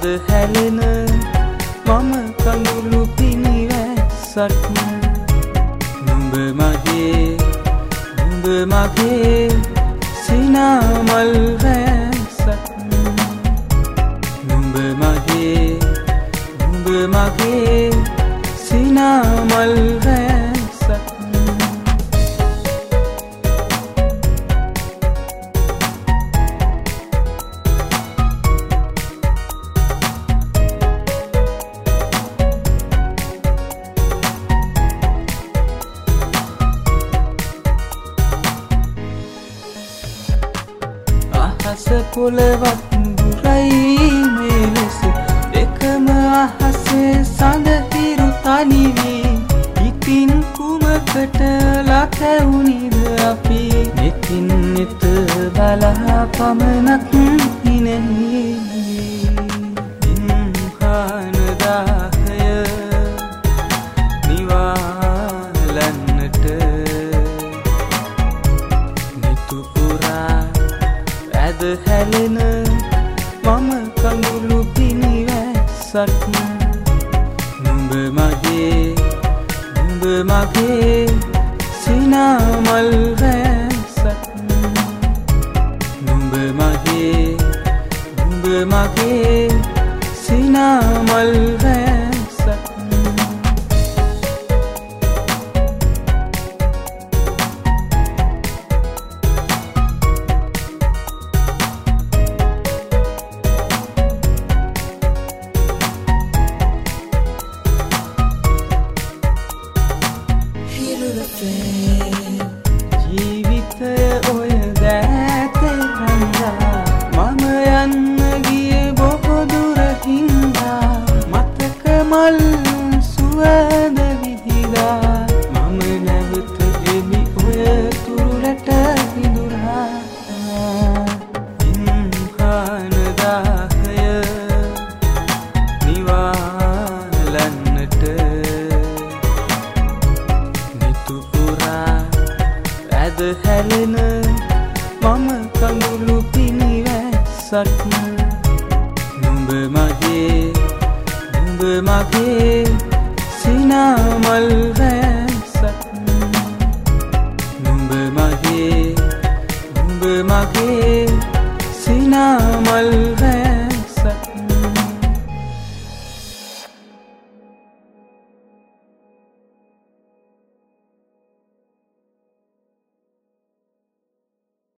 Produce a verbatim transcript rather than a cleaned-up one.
ඇද හැලෙන මම කඳුළු පිනිවැස්සක් නුඹ මගේ නුඹ මගේ සිනාමල් වැස්සක් නුඹ මගේ නුඹ මගේ සිනාමල් වැස්සක් අහස පොළවත් බුරයි මෙලෙස දෙකම අහසේ සඳ හිරු තනි වී ඉතින් කුමකට ලකවුනිද අපි නෙතින් නෙත බලා පමණක් හිනෙහි දින්හාන දාහය නිවාලන්නට නිතු පුරා ඇද හැලෙන මම කඳුළු පිනිවැස්සක් නුඹ මගේ නුඹ මගේ සිනාමල් වැස්සක් නුඹ මගේ නුඹ මගේ සිනාමල් වැස්සක් ජීවිතය ඔය දෑතේ රඳා මම යන්න ගියේ බොහෝ දුර හින්දා මතක මල් සුවඳ විහිදා මම නැවත එමි ඔය තුරුලට හිඳුරා දින්හාන දාහය නිවාලන්නට නිතු පුරා ඇද හැලෙන මම කඳුළු පිනිවැස්සක් නුඹ මගේ නුඹ මගේ සිනාමල් වැස්සක් නුඹ මගේ නුඹ මගේ සිනාමල්